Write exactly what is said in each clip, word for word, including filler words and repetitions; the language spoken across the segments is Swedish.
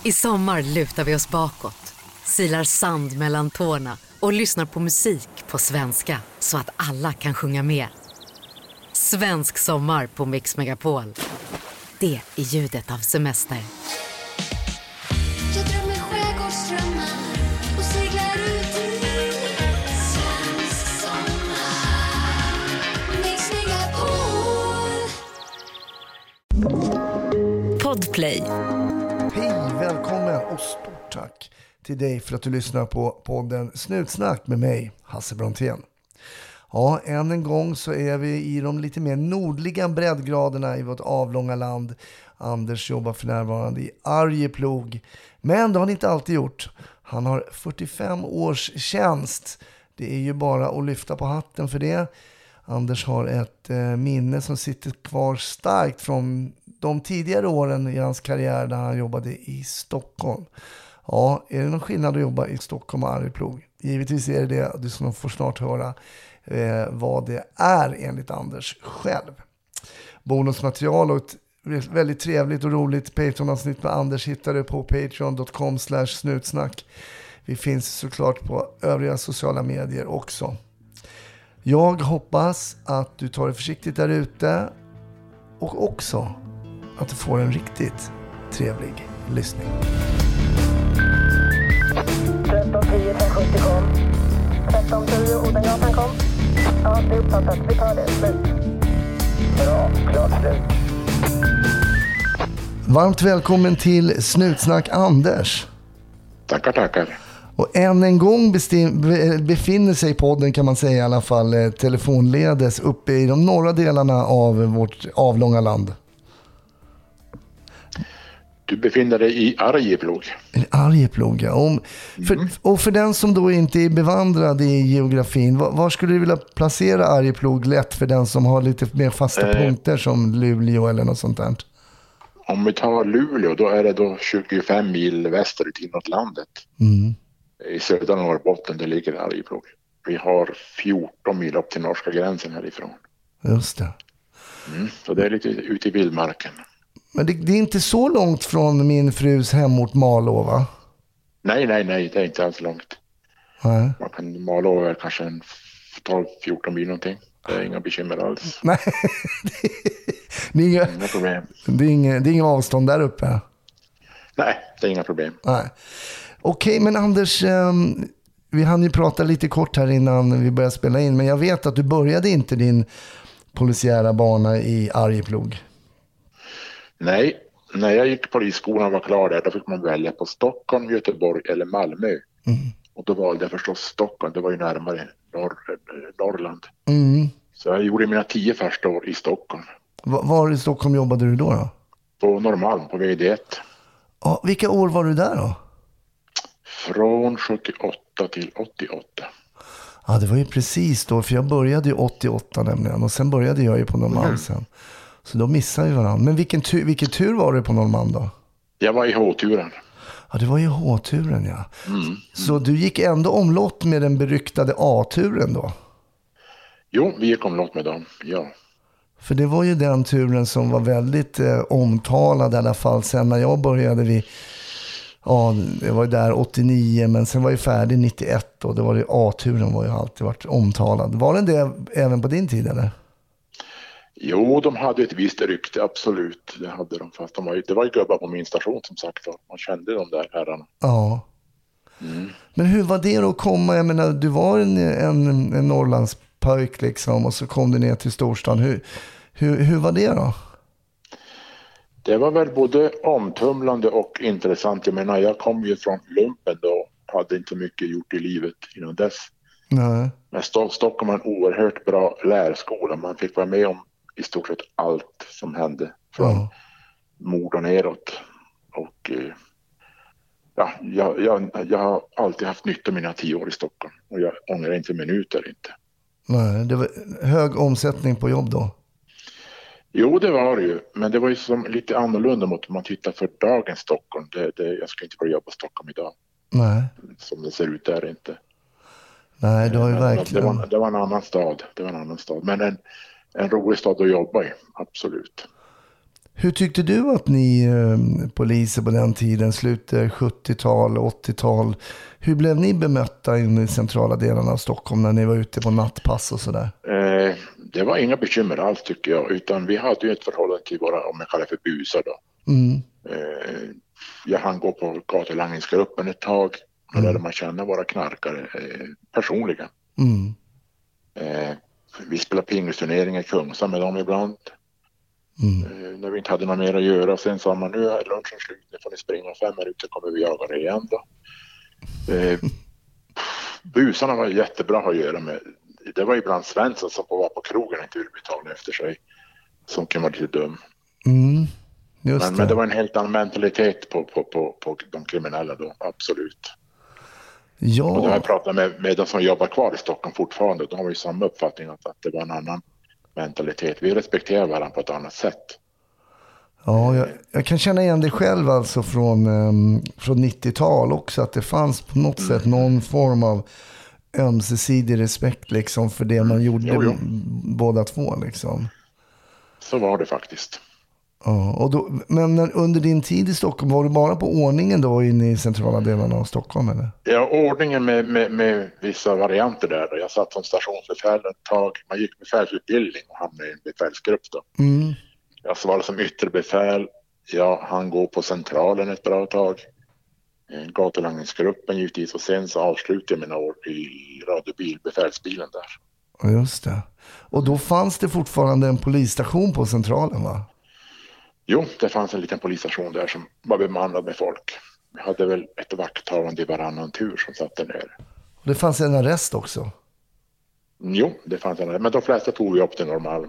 I sommar lutar vi oss bakåt, silar sand mellan tårna och lyssnar på musik på svenska så att alla kan sjunga med. Svensk sommar på Mix Megapol. Det är ljudet av semester. Jag drömmer skärgårdsdrömmar och seglar ut i svensk sommar. Mix Megapol. Podplay. Hej, välkommen och stort tack till dig för att du lyssnar på podden Snutsnack med mig, Hasse Brontén. Ja, än en gång så är vi i de lite mer nordliga breddgraderna i vårt avlånga land. Anders jobbar för närvarande i Arjeplog, men det har han inte alltid gjort. Han har fyrtiofem års tjänst. Det är ju bara att lyfta på hatten för det. Anders har ett eh, minne som sitter kvar starkt från de tidigare åren i hans karriär när han jobbade i Stockholm. Ja, är det någon skillnad att jobba i Stockholm och Arjeplog? Givetvis är det det. Du ska nog få snart höra eh, vad det är enligt Anders själv. Bonusmaterial och ett väldigt trevligt och roligt Patreon-avsnitt med Anders hittar du på patreon dot com slash snutsnack. Vi finns såklart på övriga sociala medier också. Jag hoppas att du tar det försiktigt där ute och också att du får en riktigt trevlig lyssning. tretton tio fem sjuttio kom. tretton tio Odengatan kom. Ja, det är uppfattat. Vi tar det. Slut. Bra, klart slut. Varmt välkommen till Snutsnack Anders. Tackar, tackar. Och än en gång bestim- befinner sig podden kan man säga i alla fall eh, telefonledes uppe i de norra delarna av vårt avlånga land. Du befinner dig i Arjeplog. Arjeplog, ja. Om, för, Mm. och för den som då inte är bevandrad i geografin, var, var skulle du vilja placera Arjeplog lätt för den som har lite mer fasta Eh. punkter som Luleå eller något sånt där? Om vi tar Luleå, då är det då tjugofem mil västerut inåt landet. Mm. I södra Norrbotten, där ligger Arjeplog. Vi har fjorton mil upp till norska gränsen härifrån. Just det. Mm. Så det är lite ute i vildmarken. Men det, det är inte så långt från min frus hemort Malå, va? Nej, nej, nej, det är inte alls långt. Nej. Man kan mala över kanske en tolv fjorton mil någonting. Det är inga bekymmer alls. Nej, det är inga, Inga problem. det är inga, det är inga avstånd där uppe. Nej, det är inga problem. Nej. Okej, men Anders, um, vi hann ju prata lite kort här innan vi började spela in, men jag vet att du började inte din polisiära bana i Arjeplog. Nej, när jag gick polisskolan och var klar där, då fick man välja på Stockholm, Göteborg eller Malmö. Mm. Och då valde jag förstås Stockholm, det var ju närmare norr, Norrland. Mm. Så jag gjorde mina tio första år i Stockholm. Va- var i Stockholm jobbade du då? då? På Norrmalm, på V D ett. Ja, vilka år var du där då? Från sjuttioåtta till åttioåtta. Ja, det var ju precis då, för jag började ju åttioåtta nämligen och sen började jag ju på Norrmalm Mm. sen. Så då missade vi varandra. Men vilken tur, vilken tur var det på Norrmalm då? Jag var i H-turen. Ja, det var ju H-turen, ja. Mm. Så du gick ändå omlott med den beryktade A-turen då? Jo, vi gick omlott med dem, ja. För det var ju den turen som var väldigt eh, omtalad i alla fall. Sen när jag började vi, ja, jag var där åttionio, men sen var jag färdig nittioett och det var ju A-turen var ju alltid varit omtalad. Var den det även på din tid eller? Jo, de hade ett visst rykte, absolut. Det hade de, fast de var ju, det var ju gubbar på min station som sagt. Man kände de där herrarna. Ja. Mm. Men hur var det då att komma? Jag menar, du var en, en, en Norrlandspöjk liksom och så kom du ner till storstan. Hur, hur, hur var det då? Det var väl både omtumlande och intressant. Jag menar, jag kom ju från lumpen då. Hade inte mycket gjort i livet innan dess. Nej. Men Sto- Stockholm var en oerhört bra lärskola. Man fick vara med om i stort sett allt som hände. Från Ja. mord och neråt. Och eh, ja, jag, jag, jag har alltid haft nytta av mina tio år i Stockholm. Och jag ångrar inte minuter inte. Nej, det var hög omsättning på jobb då. Jo, det var det ju. Men det var ju som lite annorlunda mot om man tittar för dagens Stockholm. Det, det, jag ska inte börja jobba i Stockholm idag. Nej. Som det ser ut där inte. Nej, det har ju Men verkligen... Det var, det var en annan stad. Det var en annan stad. Men en, en rolig stad att jobba i, absolut. Hur tyckte du att ni eh, poliser på den tiden, slutet sjuttiotal, åttiotal, hur blev ni bemötta in i centrala delarna av Stockholm när ni var ute på nattpass och sådär? Eh, det var inga bekymmer alls tycker jag, utan vi hade ju ett förhållande till våra, om jag kallar för busar då. Mm. Eh, jag hann gå på gatulangningsgruppen ett tag och mm. lärde man känna våra knarkare eh, personligen. Mm. Eh, vi spelade pingisturneringar i Kungsa med dem ibland. Mm. Eh, när vi inte hade något mer att göra. Sen sa man, nu är lunchen slut, nu får ni springa fem minuter, kommer vi jaga det igen då. Eh, busarna var jättebra att göra med. Det var ibland Svensson som var på krogen och inte ville betala efter sig. Som kan vara lite dum. Mm. Just men, det. men det var en helt annan mentalitet på, på, på, på de kriminella då, absolut. Ja. Och då har jag pratat med, med de som jobbar kvar i Stockholm fortfarande. De har ju samma uppfattning att, att det var en annan mentalitet. Vi respekterar varandra på ett annat sätt. Ja, jag, jag kan känna igen det själv alltså från, um, från nittiotal också. Att det fanns på något mm. sätt någon form av ömsesidig respekt liksom för det man gjorde jo, jo. båda två liksom. Så var det faktiskt. Ja, och då, men när, under din tid i Stockholm, var du bara på ordningen då inne i centrala delarna av Stockholm eller? Ja, ordningen med, med, med vissa varianter där. Jag satt som stationsbefäl ett tag. Man gick befälsutbildning och hamnade i en befälsgrupp då. Mm. Jag svarade som ytterbefäl. Jag hann gå på centralen ett bra tag. Gatulangningsgruppen givetvis och sen så avslutade jag mina år i radiobil, befälsbilen där. Ja, just det. Och då fanns det fortfarande en polisstation på centralen va? Jo, det fanns en liten polisstation där som var bemannad med folk. Vi hade väl ett vakthavande i varannan tur som satt där nere. Och det fanns en arrest också? Jo, det fanns en arrest. Men de flesta tog vi upp till Norrmalm.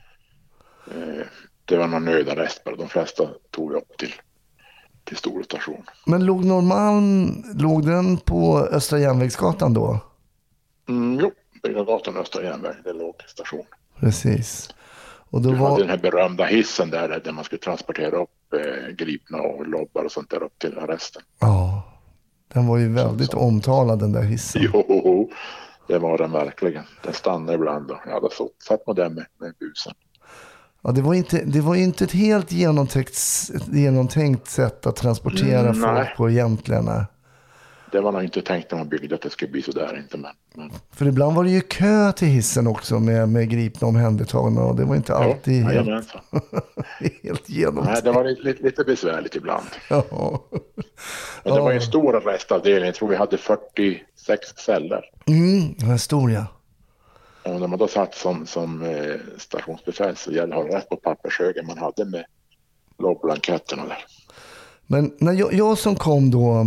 Det var någon nödarrest bara. De flesta tog vi upp till, till Storstation. Men låg Norrmalm, låg den på Östra Järnvägsgatan då? Mm, jo, Bryggargatan och Östra Järnväg, det låg station. Precis. Och då du var... hade den här berömda hissen där, där man skulle transportera upp eh, gripna och lobbar och sånt där upp till arresten. Ja, den var ju väldigt så, så. omtalad den där hissen. Jo, det var den verkligen. Den stannade ibland och jag hade satt med den med, med busen. Ja, det var inte, det var inte ett helt genomtänkt, genomtänkt sätt att transportera mm, folk nej. på egentligen. Nej. Det var nog inte tänkt när man byggde att det skulle bli så där inte. Men, men... För ibland var det ju kö till hissen också med, med gripna omhändertagna och det var inte alltid jo, helt, helt genomtänkt. Nej, det var lite, lite besvärligt ibland. Ja. Men det ja. var en stor restavdelning. Jag tror vi hade fyrtiosex celler. Mm, det var stor ja. Och när man då satt som, som eh, stationsbefäl så gällde att ha rätt på pappershögen man hade med lobblanketterna där. Men när jag, jag som kom då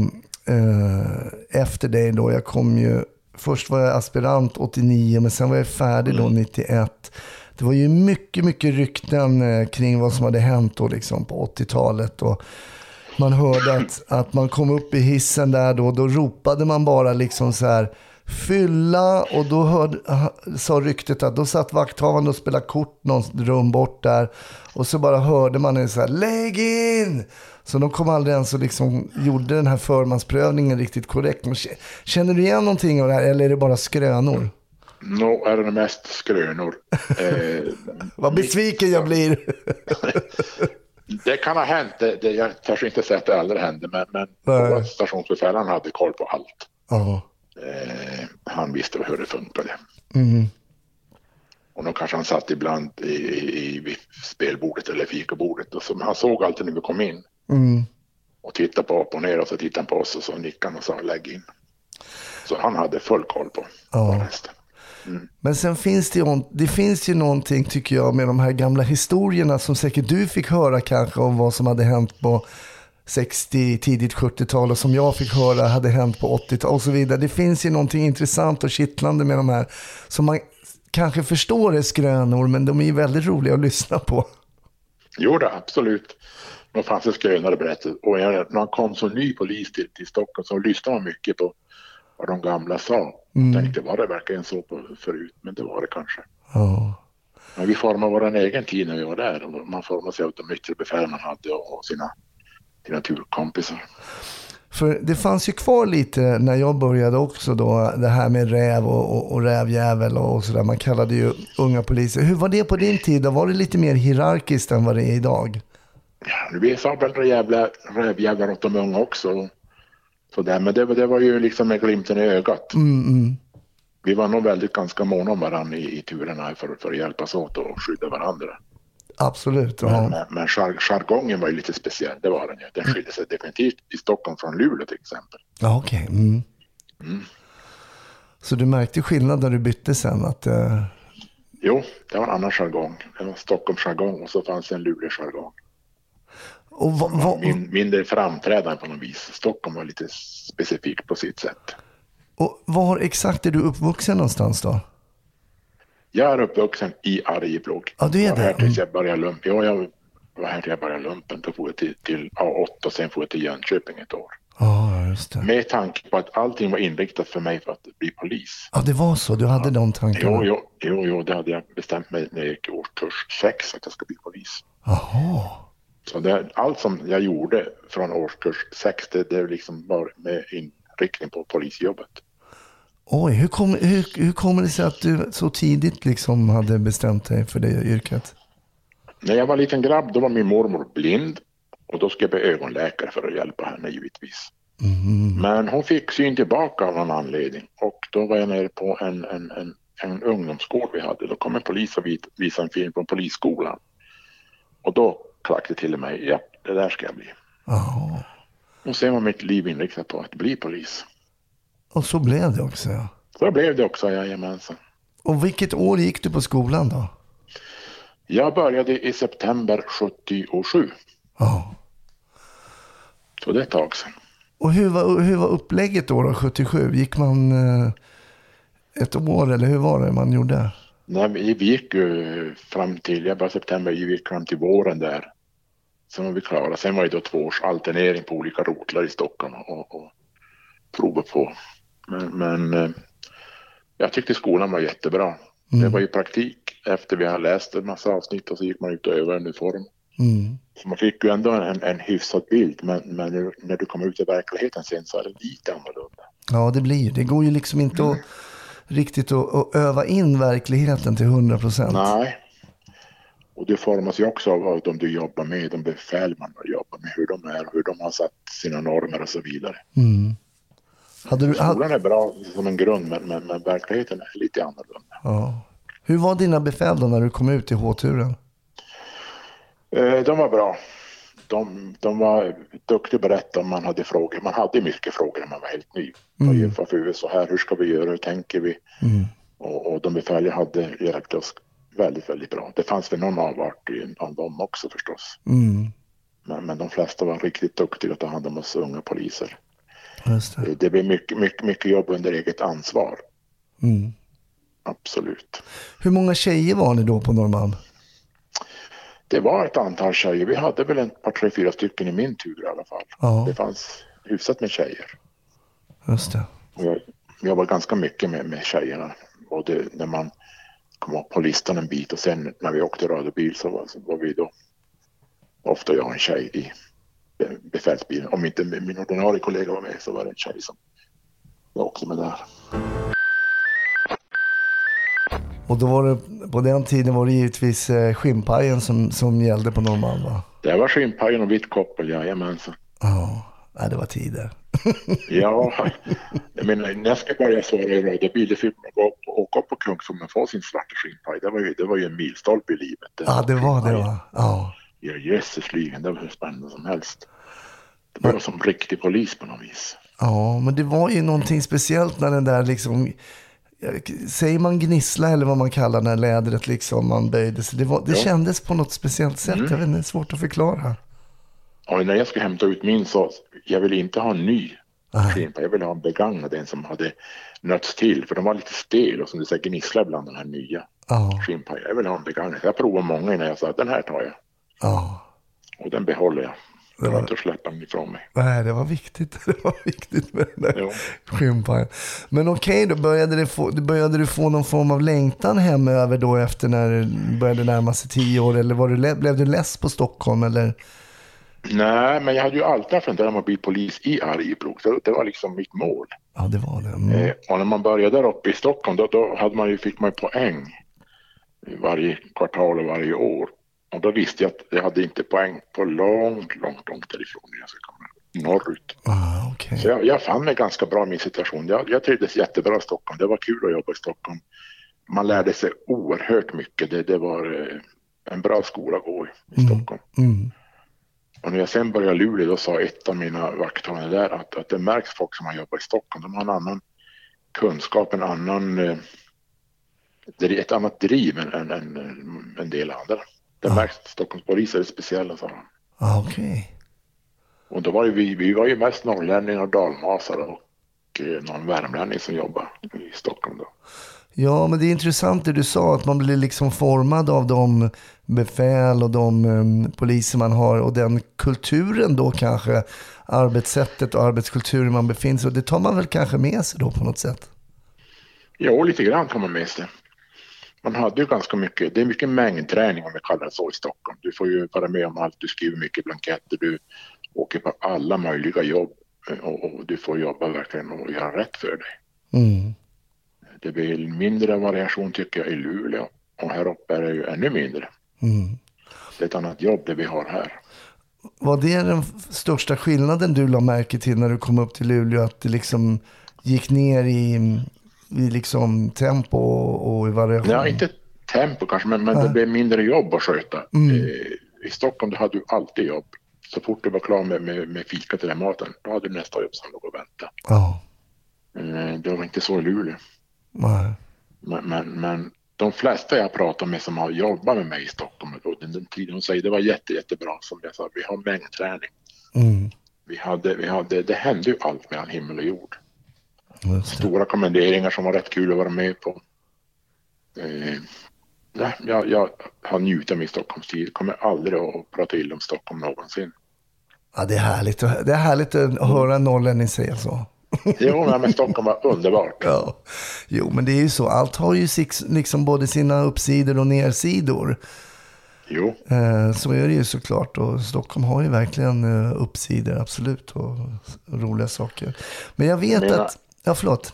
eh, efter dig då, jag kom ju, först var jag aspirant åttionio men sen var jag färdig då mm. nittioett. Det var ju mycket, mycket rykten eh, kring vad som hade hänt då liksom på åttiotalet och man hörde att, att man kom upp i hissen där då, då ropade man bara liksom så här fylla och då hörde, sa ryktet att då satt vakthavande och spelade kort någon rum bort där och så bara hörde man en så här lägg in! Så de kom aldrig ens och liksom gjorde den här förmansprövningen riktigt korrekt. Känner du igen någonting av det här eller är det bara skrönor? Nå är det mest skrönor. eh, Vad besviken jag blir. Det kan ha hänt, det, det, jag törs inte säga att det aldrig hände men, men stationsbefälen hade koll på allt. Ja. Eh, han visste hur det funkade. Mm. Och då kanske han satt ibland i, i, vid spelbordet eller fikabordet. Och så, men han såg alltid när vi kom in. Mm. Och tittade på upp och ner och så tittade han på oss och så nickade han och sa lägg in. Så han hade full koll på, ja. på resten. Mm. Men sen finns det ju, det finns ju någonting tycker jag med de här gamla historierna som säkert du fick höra kanske om vad som hade hänt på sextio, tidigt sjuttiotal och som jag fick höra hade hänt på åttiotal och så vidare. Det finns ju någonting intressant och kittlande med de här som man kanske förstår är skrönor men de är ju väldigt roliga att lyssna på. Jo då, absolut. De fanns det skrönare berättat. Och när man kom som ny polis till, till Stockholm så lyssnade man mycket på vad de gamla sa. Mm. Jag tänkte, var det verkligen så på förut? Men det var det kanske. Ja. Men vi formade vår egen tid när vi var där. Och man formade sig av de yttre befäl man hade och sina sina turkompisar. För det fanns ju kvar lite när jag började också då, det här med räv och, och, och rävjävel och sådär. Man kallade ju unga poliser. Hur var det på din tid? Då var det lite mer hierarkiskt än vad det är idag? Ja, vi sa väl rävjävlar, rävjävlar åt de unga också. Så där, men det, det var ju liksom med glimten i ögat. Mm, mm. Vi var nog väldigt ganska måna om varandra i, i turerna för, för att hjälpas åt och skydda varandra. Absolut. Ja. Men, men, men jar, jargongen var ju lite speciell, det var den ju. Den skilde sig definitivt i Stockholm från Luleå till exempel. Ja, okej. Okay. Mm. Mm. Så du märkte skillnad när du bytte sen? Att, uh... Jo, det var en annan jargong. Det var Stockholm-jargong och så fanns det en Luleå-jargong. Och va, va, Min, mindre framträdande på något vis. Stockholm var lite specifikt på sitt sätt. Och var exakt är du uppvuxen någonstans då? Jag är uppvuxen i Arjeplog. Ja, du är jag var här det. tills jag började lumpen. Ja, jag var här till jag började lumpen. Då får jag till, till A åtta och sen får jag till Jönköping ett år. Ja, just det. Med tanke på att allting var inriktat för mig för att bli polis. Ja, det var så. Du hade ja. de tankarna. Jo, jo, jo, jo, det hade jag bestämt mig när jag gick i årskurs sex att jag ska bli polis. Jaha. Så det, allt som jag gjorde från årskurs sex, det, det liksom var med inriktning på polisjobbet. Oj, hur, kom, hur, hur kommer det sig att du så tidigt liksom hade bestämt dig för det yrket? När jag var liten grabb, då var min mormor blind. Och då skulle jag bli ögonläkare för att hjälpa henne givetvis. Mm. Men hon fick syn tillbaka av någon anledning. Och då var jag nere på en, en, en, en ungdomsgård vi hade. Då kom en polis och visade en film från polisskolan. Och då klackade det till mig, ja, det där ska jag bli. Oh. Och sen var mitt liv inriktat på att bli polis. Och så blev det också, ja. Så blev det också, jajamensan. Och vilket år gick du på skolan då? Jag började i september sjuttiosju. Ja. Så det är ett tag sedan. Och hur var, hur var upplägget då, då sjuttiosju? Gick man eh, ett år eller hur var det man gjorde? Nej, vi gick ju fram till, jag började september, vi gick fram till våren där. Sen var vi klara. Sen var det då två års alternering på olika rotlar i Stockholm och, och prova på. Men, men eh, jag tyckte skolan var jättebra. Mm. Det var ju praktik efter vi hade läst en massa avsnitt och så gick man ut och övade uniform. Mm. Så man fick ju ändå en, en hyfsad bild, men, men när du kommer ut i verkligheten sen så är det lite annorlunda. Ja, det blir. Det går ju liksom inte mm. att riktigt att, att öva in verkligheten till hundra procent. Nej. Och det formas ju också av de du jobbar med, de befäl man jobbar med, hur de är, hur de har satt sina normer och så vidare. Mm. Hade du, Skolan är bra som en grund, men, men, men verkligheten är lite annorlunda. Ja. Hur var dina befäl då när du kom ut i H-turen? Eh, de var bra. De, de var duktiga att berätta om man hade frågor. Man hade mycket frågor när man var helt ny. Mm. Varför är vi så här? Hur ska vi göra? Hur tänker vi? Mm. Och, och de befäl jag hade hjälpt oss väldigt, väldigt bra. Det fanns väl någon avart av dem också förstås. Mm. Men, men de flesta var riktigt duktiga att ta hand om oss unga poliser. Just det. Det blev mycket, mycket, mycket jobb under eget ansvar. Mm. Absolut. Hur många tjejer var ni då på Norrmalm? Det var ett antal tjejer. Vi hade väl en par, tre, fyra stycken i min tur i alla fall. Ja. Det fanns hyfsat med tjejer. Just det. Jag, jag var ganska mycket med, med tjejerna. Och det, när man kom upp på listan en bit och sen när vi åkte radiobil så var, så var vi då ofta jag och en tjej i befälsbilen. Om inte min ordinarie kollega var med så var det en tjej som var också med där. Och då var det, på den tiden var det givetvis eh, skimpajen som, som gällde på Norrmalm, va? Det var skimpajen och vitt koppel, jajamensan. Ja, oh, det var tider. Ja, jag menar, när jag ska börja svara i radiobil, det fick man gå upp och åka upp på Kungsholmen och få sin svarta skimpaj. Det var ju, det var ju en milstolpe i livet. Ja, ah, det var det, va? Ja. Ja, jösses ligen, det var hur spännande som helst. Det var som riktig polis på något vis. Ja, men det var ju någonting speciellt när den där liksom... Säger man gnissla eller vad man kallar när lädret liksom man böjde sig. Det, var, det ja. kändes på något speciellt sätt. Mm. Jag vet inte, det är svårt att förklara. Ja, när jag skulle hämta ut min så jag ville inte ha en ny skimpa. Jag ville ha en begagnad, en som hade nötts till. För de var lite stel och som du säger gnissla bland den här nya ja. skimpa. Jag ville ha en begagnad. Jag provade många innan jag sa att den här tar jag. Ja. Och den behåller jag. Det var inte att släppa den ifrån mig. Nej, det var viktigt. Det var viktigt med den där skimpajen. Men okej, då började, det få, började du få någon form av längtan hemöver då efter när det började närma sig tio år? Eller var du, blev du less på Stockholm? Eller? Nej, men jag hade ju alltid funderat om att bli polis i Arjeplog. Så det var liksom mitt mål. Ja, det var det. Mm. Eh, och när man började där uppe i Stockholm, då, då hade man ju, fick man ju poäng varje kvartal och varje år. Och då visste jag att jag hade inte poäng på långt, långt, långt därifrån när jag skulle komma norrut. Ah, okay. Så jag, jag fann mig ganska bra i min situation. Jag, jag trivdes jättebra i Stockholm. Det var kul att jobba i Stockholm. Man lärde sig oerhört mycket. Det, det var eh, en bra skola att gå i, i Stockholm. Mm. Mm. Och när jag sen började i Luleå, då sa ett av mina vakthavande där att, att det märks folk som har jobbat i Stockholm. De har en annan kunskap, en annan, eh, ett annat driv än, än, än en del andra. Det märks att Stockholms poliser är speciella, sa han. Ah, okej. Okay. Och då var ju vi, vi var ju mest norrlänningar och dalmasare och eh, någon värmlänning som jobbar i Stockholm då. Ja, men det är intressant det du sa, att man blir liksom formad av de befäl och de um, poliser man har och den kulturen då kanske, arbetssättet och arbetskulturen man befinner sig, och det tar man väl kanske med sig då på något sätt? Ja, lite grann kan man med sig. Man hade ju ganska mycket, det är mycket mängdträning om vi kallar det så i Stockholm. Du får ju vara med om allt, du skriver mycket blanketter, du åker på alla möjliga jobb och, och du får jobba verkligen och göra rätt för dig. Mm. Det blir mindre variation tycker jag i Luleå och här uppe är det ju ännu mindre. Mm. Det är ett annat jobb det vi har här. Var det den största skillnaden du la märke till när du kom upp till Luleå, att det liksom gick ner i, i liksom tempo och, och i variation? Ja, inte tempo kanske, men, men det blev mindre jobb att sköta. Mm. I Stockholm då hade du alltid jobb. Så fort du var klar med, med, med fika till den maten, då hade du nästa jobb som låg och vänta. Ja. Det var inte så i Luleå. Nej. Men, men, men de flesta jag pratar med som har jobbat med mig i Stockholm, och den, den tiden de säger det var jätte, jättebra. Som jag sa, vi har mängdträning. Mm. Vi hade, vi hade, det hände ju allt mellan himmel och jord. Stora det. kommenderingar som var rätt kul att vara med på. Eh, nej, jag, jag har njutit av min Stockholmstid. Kommer aldrig att prata illa om Stockholm någonsin. Ja, det är härligt. Det är härligt att höra en norrlänning säga så. Jo, men Stockholm var underbart. Ja. Jo, men det är ju så. Allt har ju liksom både sina uppsidor och nersidor. Jo. Eh, så är det ju såklart. Och Stockholm har ju verkligen eh, uppsidor, absolut. Och roliga saker. Men jag vet jag att... Ja, förlåt.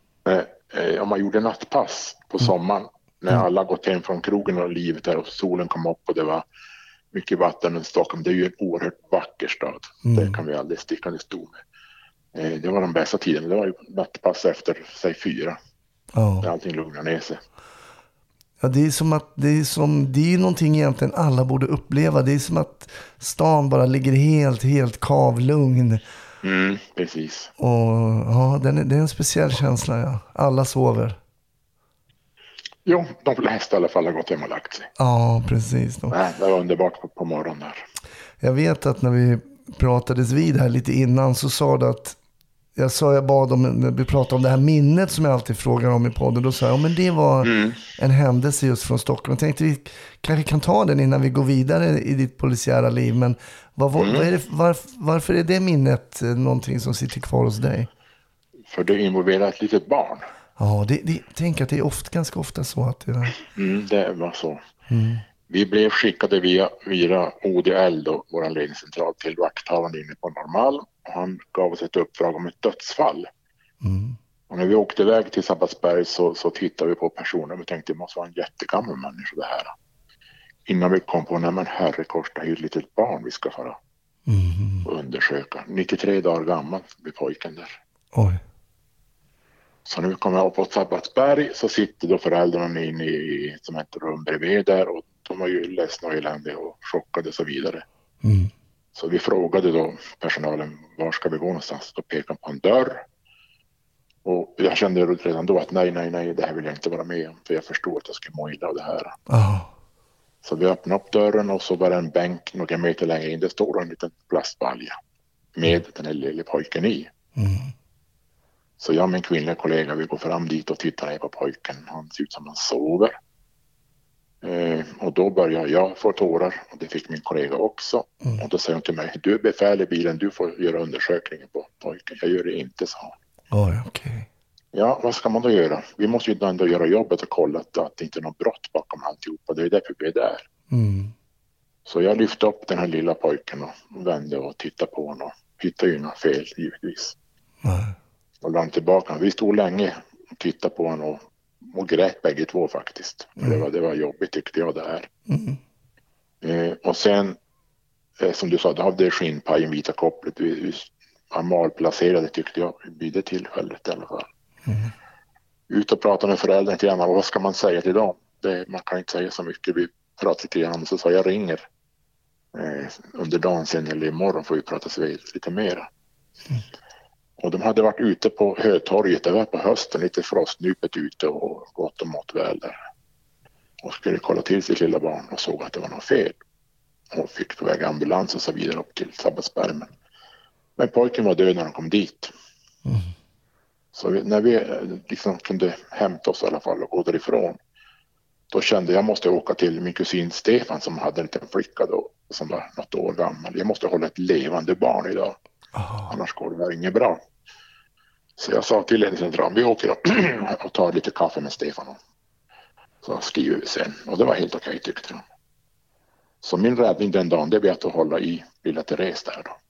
Eh, eh, om man gjorde nattpass på sommaren. Mm. När Mm. alla gått hem från krogen och livet där och solen kom upp och det var mycket vatten i Stockholm. Det är ju en oerhört vacker stad. Mm. Det kan vi aldrig sticka under stol med. Det var de bästa tiden. Det var ju nattpass efter, säg fyra. Ja. När allting lugnar ner sig. Ja, det är som att det är som det är någonting egentligen alla borde uppleva. Det är som att stan bara ligger helt helt kavlugn. Mm, precis. Och ja, den är, det är en speciell känsla, ja. Alla sover. Jo, de flesta i alla fall har gått hem och lagt sig. Ja, precis. Nej, det var underbart på, på morgonen där. Jag vet att när vi pratades vid här lite innan så sa du att jag sa jag bad om, när vi pratade om det här minnet som jag alltid frågar om i podden, då sa jag, ja, men det var Mm. en händelse just från Stockholm. Jag tänkte vi kanske kan ta den innan vi går vidare i ditt polisiära liv, men vad, vad, Mm. vad är det, var, varför är det minnet någonting som sitter kvar hos dig? För det involverar ett litet barn. Ja, det, det, tänk att det är ofta, ganska ofta så att det är... Mm, det var så. Mm. Vi blev skickade via, via O D L, då, vår ledningscentral, till vakthavande inne på Norrmalm. Och han gav oss ett uppdrag om ett dödsfall. Mm. Och när vi åkte iväg till Sabbatsberg så, så tittade vi på personen och vi tänkte det måste vara en jättegammal människa det här. Innan vi kom på, nej men herrekors, det är ju ett litet barn vi ska fara Mm. och undersöka. nittiotre dagar gammal blir pojken där. Oj. Så när vi kommer upp på Sabbatsberg så sitter då föräldrarna inne i som ett rum bredvid där och de var ju ledsna och eländiga och chockade och så vidare. Mm. Så vi frågade då personalen, var ska vi gå någonstans? Då pekade på en dörr. Och jag kände redan då att nej, nej, nej, det här vill jag inte vara med om. För jag förstod att jag skulle må illa av det här. Ja. Så vi öppnade upp dörren och så var det en bänk några meter längre in. Det står en liten plastbalja med den här lilla pojken i. Mm. Så jag och min kvinnliga kollega, vi går fram dit och tittar ner på pojken. Han ser ut som han sover. Eh, och då börjar jag få tårar och det fick min kollega också. Mm. Och då säger hon till mig, du är befäl i bilen, du får göra undersökningen på pojken. Jag gör det inte, sa hon. Oj, okej. Okay. Ja, vad ska man då göra? Vi måste ju ändå göra jobbet och kolla att det inte är något brott bakom alltihopa. Det är därför vi är där. Mm. Så jag lyfte upp den här lilla pojken och vände och tittade på honom. Hittade ju inga fel, givetvis. Nej. Och lade tillbaka. Vi stod länge och tittade på honom och, och grät bägge två faktiskt. Mm. Det, var, det var jobbigt tyckte jag det här. Mm. Eh, och sen, eh, som du sa, då hade skinnpajen, vita kopplet. Vi, vi malplacerade tyckte jag vid det tillfället i alla fall. Mm. Ut och prata med föräldrarna till grann. Vad ska man säga till dem? Det, man kan inte säga så mycket. Vi pratade till grann, så sa jag ringer eh, under dagen sen eller imorgon får vi prata sig lite mer. Mm. Och de hade varit ute på Hötorget, det var på hösten, lite frostnypet ute och gått och mått väl där. Och skulle kolla till sitt lilla barn och såg att det var något fel. Och fick på väg ambulans och så vidare upp till Sabbatsbergen. Men pojken var död när de kom dit. Mm. Så vi, när vi liksom kunde hämta oss i alla fall och gå därifrån, då kände jag att jag måste åka till min kusin Stefan som hade en liten flicka då, som var något år gammal. Jag måste hålla ett levande barn idag. Oh. Annars går det här inget bra. Så jag sa till ledningscentralen, vi åker och tar lite kaffe med Stefan. Så skriver vi sen. Och det var helt okej tyckte de. Så min räddning den dagen, det blev att hålla i lilla Therese där då.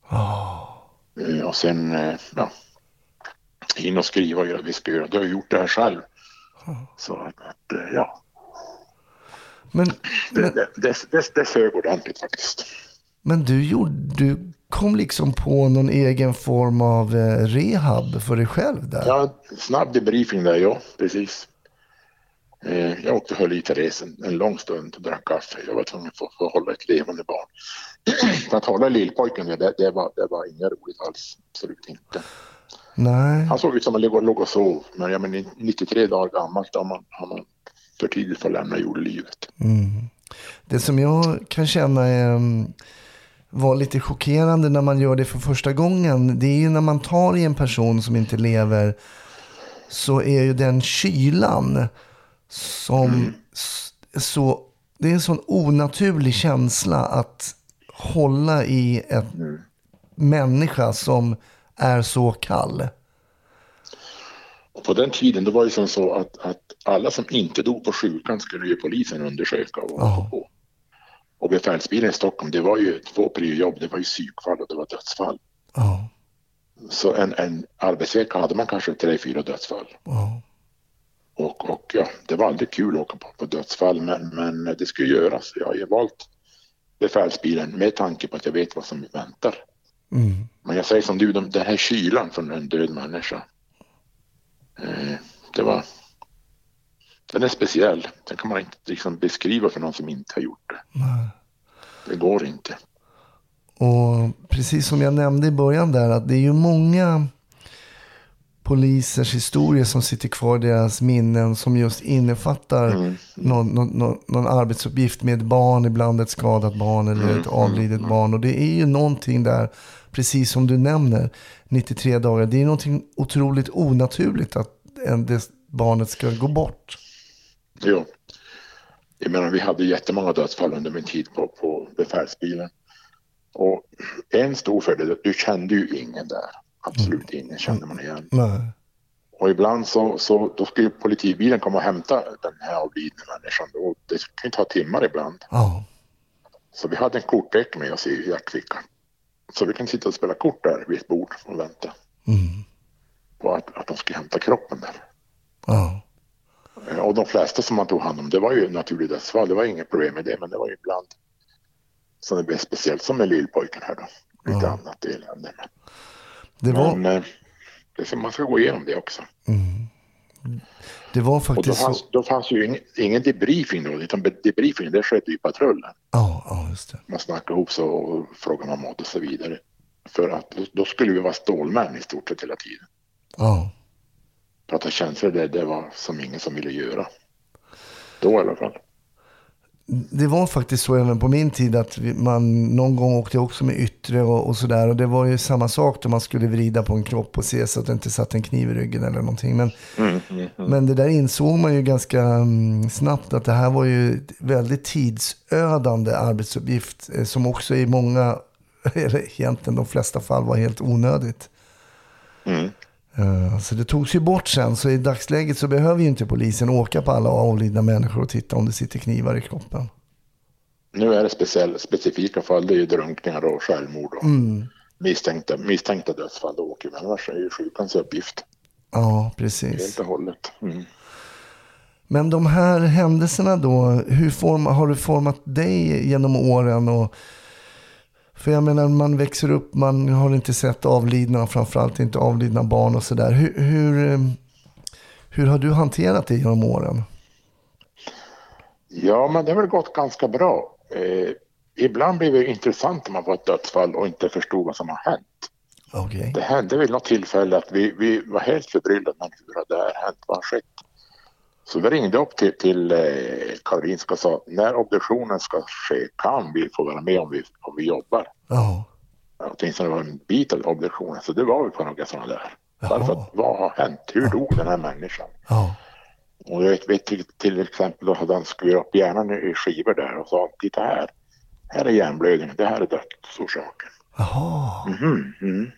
Oh. Och sen, ja, in och skriva och göra vi ska göra. Du har gjort det här själv. Oh. Så att, ja. Men, det, men... det, det, det, det sög ordentligt faktiskt. Men du gjorde, du kom liksom på någon egen form av eh, rehab för dig själv där? Ja, snabb debriefing där, ja, precis. Eh, jag åkte och höll i Therese en, en lång stund och drack kaffe. Jag var tvungen att få, få hålla ett levande barn. Att hålla lillpojken, det, det, var, det var inga roligt alls. Absolut inte. Nej. Han såg ut som att han låg och sov. Men jag men nittiotre dagar gammalt har man, har man för tidigt för att lämna jordelivet. Mm. Det som jag kan känna är... var lite chockerande när man gör det för första gången. Det är ju när man tar i en person som inte lever, så är ju den kylan som mm. så, det är en sån onaturlig känsla att hålla i en mm. människa som är så kall. Och på den tiden då var det som så att, att alla som inte dog på sjukan skulle ju polisen undersöka och oh. på. Och befälsbilen i Stockholm, det var ju två priojobb, det var ju psykfall och det var dödsfall. Oh. Så en, en arbetsvecka hade man kanske tre, fyra dödsfall. Oh. Och, och ja, det var aldrig kul att åka på, på dödsfall, men, men det skulle göras. Jag har ju valt befälsbilen med tanke på att jag vet vad som väntar. Mm. Men jag säger som du, de, den här kylan från en död människa, eh, det var... Den är speciell. Den kan man inte liksom beskriva för någon som inte har gjort det. Nej. Det går inte. Och precis som jag nämnde i början där, att det är ju många polisers historier som sitter kvar i deras minnen som just innefattar mm. någon, någon, någon arbetsuppgift med ett barn, ibland ett skadat barn eller mm. ett avlidet mm. barn. Och det är ju någonting där, precis som du nämner, nittiotre dagar. Det är någonting otroligt onaturligt att det barnet ska gå bort. Jo, jag menar vi hade jättemånga dödsfall under min tid på, på befälsbilen. Och en stor fördel, du kände ju ingen där. Absolut mm. ingen kände man igen. Nej. Och ibland så, så då skulle politibilen komma och hämta den här avlidna människan. Och det kan ju ta timmar ibland. Oh. Så vi hade en kortlek med oss i jackfickan. Så vi kan sitta och spela kort där vid ett bord och vänta. Mm. På att, att de skulle hämta kroppen där. Oh. Och de flesta som man tog hand om, det var ju naturligt dödsfall. Det var inget problem med det, men det var ju ibland så det blev speciellt som med lillpojken här då. Lite ja. annat elände. Det var... Men det, man ska gå igenom det också. Mm. Det var faktiskt och då fanns, så... då fanns ju ingen, ingen debriefing då, utan debriefing det skedde i patrullen. Ja, ja, just det. Man snackade ihop så och frågade om mat och så vidare. För att då skulle vi vara stålmän i stort sett hela tiden. Ja. Prata känslor, det, det var som ingen som ville göra. Då i alla fall. Det var faktiskt så även på min tid att vi, man någon gång åkte också med yttre och, och sådär. Och det var ju samma sak då man skulle vrida på en kropp och se så att det inte satt en kniv i ryggen eller någonting. Men, mm, mm, mm. men det där insåg man ju ganska um, snabbt att det här var ju ett väldigt tidsödande arbetsuppgift eh, som också i många, eller egentligen de flesta fall var helt onödigt. Mm. Uh, så det togs ju bort sen, så i dagsläget så behöver ju inte polisen åka på alla avlidna människor och titta om det sitter knivar i kroppen. Nu är det speciella, specifika fall, det är ju drunkningar och självmord och mm. misstänkta, misstänkta dödsfall, då åker vi, annars är ju sjukans uppgift. Ja, precis. Helt och hållet. Mm. Men de här händelserna då, hur form, har du format dig genom åren? Och, för jag menar, man växer upp, man har inte sett avlidna, framförallt inte avlidna barn och sådär. Hur, hur, hur har du hanterat det genom åren? Ja, men det har väl gått ganska bra. Eh, ibland blir det intressant om man får ett dödsfall och inte förstod vad som har hänt. Okay. Det hände vid något tillfälle att vi, vi var helt förbryllade när hur det här hänt, vad har skett. Så vi ringde upp till, till eh, Karolinska och sa, när obduktionen ska ske kan vi få vara med om vi, om vi jobbar. Ja. Åtminstone var en bit av obduktionen, så det var vi på några sådana där. Därför att, vad har hänt? Hur Ja. dog den här människan? Ja. Och jag vet, vet till, till exempel då hade han skurit upp hjärnan i skivor där och sa, titta här, här är hjärnblödningen, det här är dödsorsaken. Jaha. Mm, mm.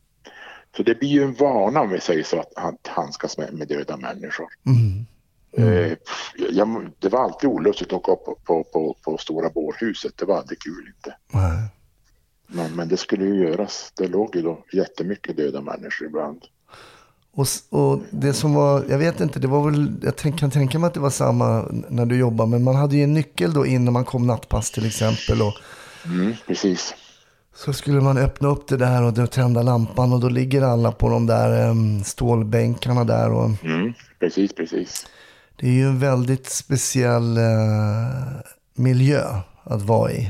Så det blir ju en vana om vi säger så att han handskas med, med döda människor. Mm. Mm. Eh, jag, det var alltid olustigt att åka upp på, på, på, på stora bårhuset, det var aldrig kul inte. Nej. Men, men det skulle ju göras, det låg ju då jättemycket döda människor ibland. Och, och det som var, jag vet inte, det var väl, jag tänk, kan tänka mig att det var samma när du jobbade, men man hade ju en nyckel då innan man kom nattpass till exempel. Och Mm, precis. så skulle man öppna upp det där och då tända lampan och då ligger alla på de där um, stålbänkarna där. Och Mm, precis, precis. det är ju en väldigt speciell uh, miljö att vara i.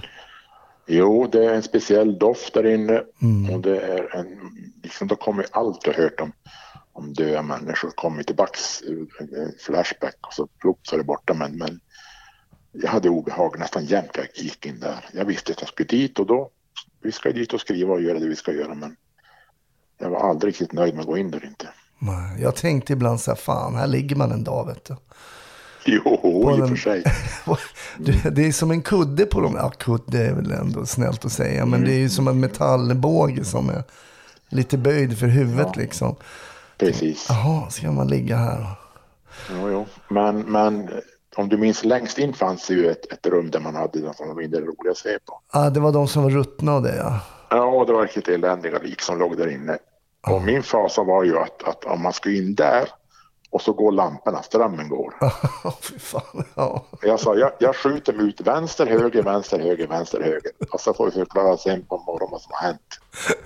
Jo, det är en speciell doft där inne Mm. och det är en, liksom då kommer allt jag hört om, om döda människor kommer tillbaks, en flashback och så plopp så är det borta, men, men jag hade obehag nästan jämt jag gick in där. Jag visste att jag skulle dit och då, vi ska dit och skriva och göra det vi ska göra, men jag var aldrig riktigt nöjd med att gå in där inte. Nej, jag tänkte ibland så här, fan, här ligger man en dag, vet du. Jo, i och den- för sig. Det, det är som en kudde på dem. Ja, kudde är väl ändå snällt att säga. Men det är ju som en metallbåge som är lite böjd för huvudet Ja. liksom. Precis. Jaha, ska man ligga här? Jo, jo. Men, men om du minns längst in fanns det ju ett, ett rum där man hade något som var mindre roligt att se på. Ja, ah, det var de som var ruttna och det, ja. Ja, det var riktigt eländiga lik som låg där inne. Och min fasa var ju att, att om man ska in där och så går lamporna, strömmen går. Fy fan, ja. Jag sa, jag, jag skjuter mig ut vänster, höger, vänster, höger, vänster, höger. Och så får vi förklara sen på morgonen vad som har hänt.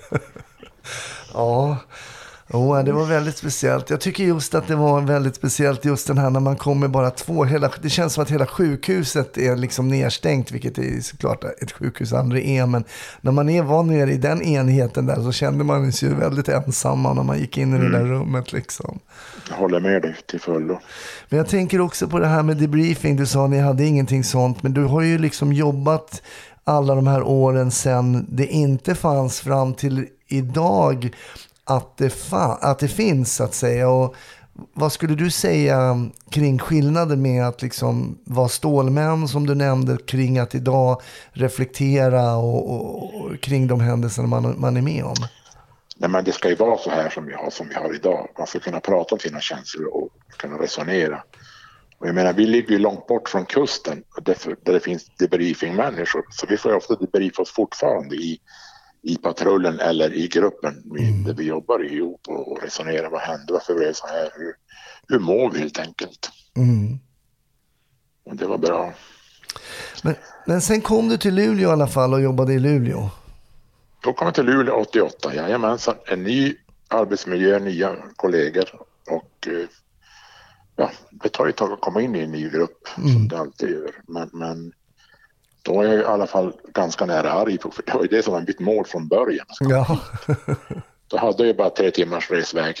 Ja, oh, det var väldigt speciellt. Jag tycker just att det var väldigt speciellt just den här när man kommer bara två. Hela, det känns som att hela sjukhuset är liksom nedstängt, vilket är såklart ett sjukhus aldrig är. Men när man är, var nere i den enheten där så kände man sig ju väldigt ensamma när man gick in i mm. det där rummet liksom. Jag håller med dig till fullo. Men jag tänker också på det här med debriefing. Du sa att ni hade ingenting sånt, men du har ju liksom jobbat alla de här åren sedan det inte fanns fram till idag att det, fa- att det finns, så att säga. Och vad skulle du säga kring skillnaden med att liksom vara stålmän, som du nämnde, kring att idag reflektera och, och, och kring de händelserna man, man är med om? Nej, men det ska ju vara så här som vi har, som vi har idag. Man ska kunna prata om sina känslor och kunna resonera. Och jag menar, vi ligger ju långt bort från kusten där, där det finns debriefing-människor. Så vi får ju ofta debriefa oss fortfarande i, i patrullen eller i gruppen mm. där vi jobbar ihop och, och resonerar. Vad händer? Varför är det så här? Hur, hur mår vi helt enkelt? Mm. Och det var bra. Men, men sen kom du till Luleå i alla fall och jobbade i Luleå. Då kom jag till Luleå åttioåtta. Jajamensan, en ny arbetsmiljö, nya kollegor och ja, det tar ju ett tag att komma in i en ny grupp mm. som det alltid gör. Men, men då är jag i alla fall ganska nära Arjeplog, för det var ju det som var mitt mål från början. Ja. Då hade jag bara tre timmars resväg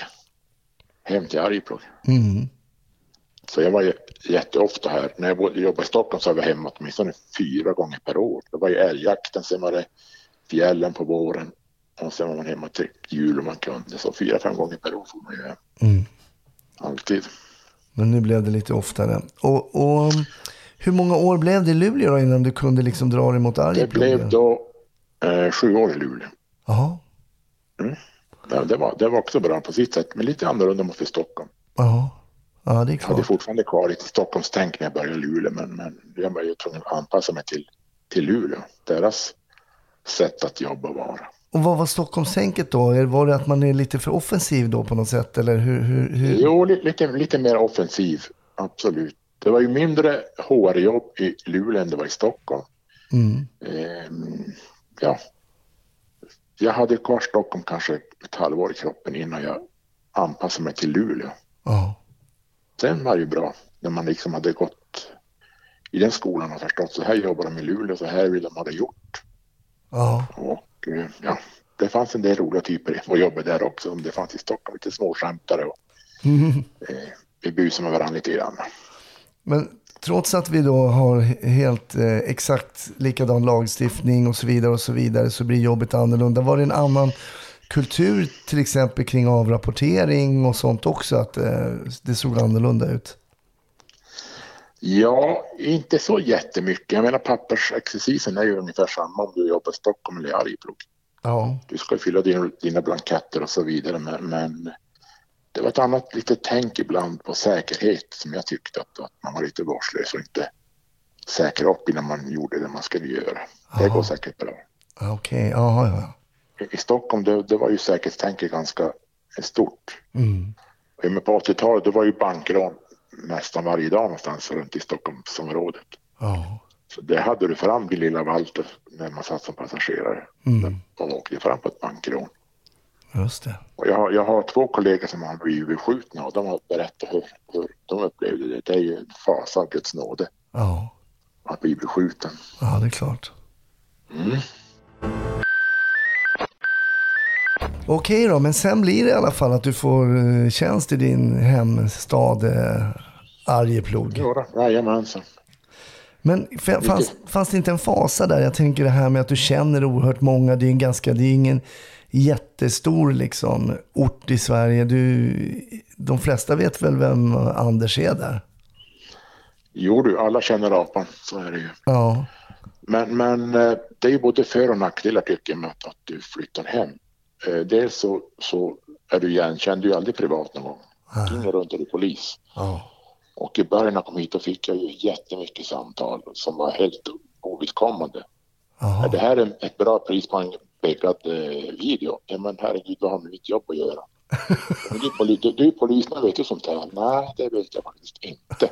hem till Arjeplog. Mm. Så jag var ju jätteofta här. När jag jobbade i Stockholm så var jag hemma åtminstone fyra gånger per år. Det var ju älgjakten, sen var det fjällen på våren och sen var man hemma till jul om man kunde. Så fyra, fem gånger per år får man ju hem. Mm. Alltid. Men nu blev det lite oftare. Och, och hur många år blev det i Luleå då innan du kunde liksom dra dig mot Arjeplog? Det blev då eh, sju år i Luleå. Jaha. Mm. Det, det, var, det var också bra på sitt sätt, men lite annorlunda mot Stockholm. Jaha. Ja, det är klart. Jag hade fortfarande kvar lite Stockholmstänk när jag började i Luleå, men, men jag var ju tvungen att anpassa mig till, till Luleå. Deras sätt att jobba och vara. Och vad var Stockholmstänket då? Var det att man är lite för offensiv då på något sätt? Eller hur, hur, hur? Jo, lite, lite mer offensiv, absolut. det var ju mindre H R-jobb i Luleå än det var i Stockholm. Mm. Eh, ja, jag hade kvar Stockholm kanske ett halvår i kroppen innan jag anpassade mig till Luleå. Ja. Sen var det ju bra när man liksom hade gått i den skolan och förstått så här jobbar de i Luleå, så här vill de ha det gjort. Ja. Och eh, ja, det fanns en del roliga typer att jobba där också. Om det fanns i Stockholm lite småskämtare och Mm. eh, vi busade med varandra lite grann. Men trots att vi då har helt eh, exakt likadan lagstiftning och så vidare och så vidare, så blir jobbet annorlunda. Var det en annan kultur till exempel kring avrapportering och sånt också, att eh, det såg annorlunda ut? Ja, inte så jättemycket. Jag menar, pappersexercisen är ju ungefär samma om du jobbar i Stockholm eller i Arjeplog. Ja. Du ska fylla dina, dina blanketter och så vidare, men, men det var ett annat lite tänk ibland på säkerhet som jag tyckte att, att man var lite vårdslös och inte säker upp innan man gjorde det man skulle göra. Det går säkert bra. Okej, okay. ja, ja. I, I Stockholm det, det var ju säkerhetstänket ganska stort. Mm. Men på åttiotalet då var ju bankrån nästan varje dag någonstans runt i Stockholmsområdet. Ja. Så det hade du fram vid Lilla Walter när man satt som passagerare. Mm. Och åkte fram på ett bankrån. Just det. Och jag, har, jag har två kollegor som har blivit beskjutna och de har berättat hur, hur de upplevde det. Det är ju en fasa av Guds nåde. Ja. Att bli beskjuten. Ja, det är klart. Mm. Okej då, men sen blir det i alla fall att du får eh, tjänst i din hemstad eh, Arjeplog. Jo då, jajamensan. Men f- fanns, fanns det inte en fasa där? Jag tänker det här med att du känner oerhört många. Det är, en ganska, det är ingen jättestor liksom, ort i Sverige. Du, de flesta vet väl vem Anders är där? Jo du, alla känner apan, så är det ju. Ja. Men, men eh, det är ju både för- och nackdelar tycker jag med att, att du flyttar hem. Eh, dels så, så är du igenkänd, du är aldrig privat någon gång. Ingen runt är du polis. Ja. Och i början när jag kom hit och fick jag ju jättemycket samtal som var helt ovidkommande. Aha. Är det här är ett bra pris på en beggad eh, video? Ja men herregud, vad har med mitt jobb att göra? Men du, är poli- du, du är polis, men vet du sånt här? Nej, det vet jag faktiskt inte.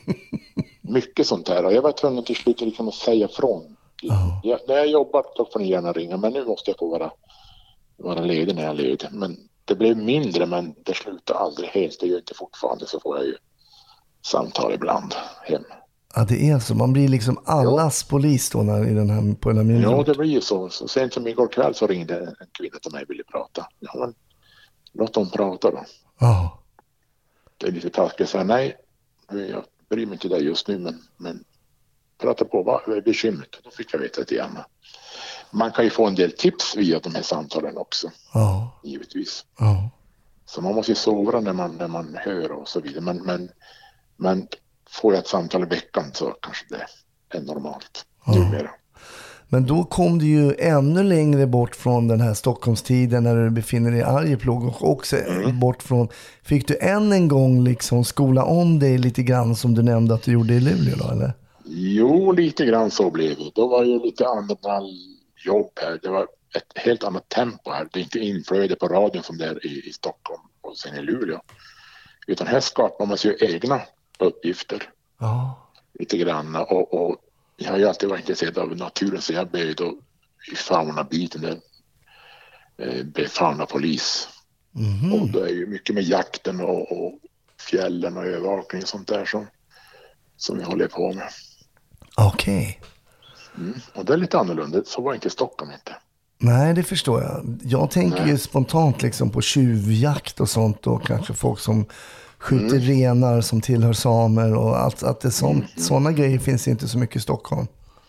Mycket sånt här. Och jag var tvungen till slut liksom att säga från. Ja. Jag, när jag jobbar då får ni gärna ringa, men nu måste jag få vara, vara ledig när jag är ledig. Men det blev mindre, men det slutar aldrig helt. Det gör inte fortfarande, så får jag ju samtal ibland hem. Ja, det är så. Man blir liksom allas ja. polis då när, i den här, på den här myndigheten. Ja, det blir ju så. Så sent som igår kväll så ringde en kvinna till mig och ville prata. Ja, men låt dem prata då. Ja. Det är lite taskigt att säga nej. Jag bryr mig inte där just nu, men, men prata på, vad är bekymret? Då fick jag veta lite grann. Man kan ju få en del tips via de här samtalen också. Ja. Givetvis. Ja. Så man måste ju sovra när man, när man hör och så vidare. Men, men, men får jag ett samtal i veckan så kanske det är normalt ja. numera. Men då kom du ju ännu längre bort från den här Stockholmstiden när du befinner dig i Arjeplog och också mm. bort från, fick du än en gång liksom skola om dig lite grann som du nämnde att du gjorde i Luleå då, eller? Jo, lite grann så blev det. Då var ju lite andra jobb här. Det var ett helt annat tempo här. Det är inte inflöde på radion som det är i, i Stockholm och sen i Luleå. Utan här skapar man sig egna uppgifter. Ja. Lite grann och, och jag har ju alltid varit intresserad av naturen, så jag blev då i faunabiten där eh, blev faunapolis. Mm-hmm. Och det är ju mycket med jakten och, och fjällen och övervakning och sånt där som, som vi håller på med. Okej. Okay. Mm, och det är lite annorlunda, så var inte Stockholm inte. Nej, det förstår jag. Jag tänker Nej. ju spontant liksom på tjuvjakt och sånt och kanske folk som skjuter mm. renar som tillhör samer och allt, att det sånt, mm. sådana grejer finns inte så mycket i Stockholm.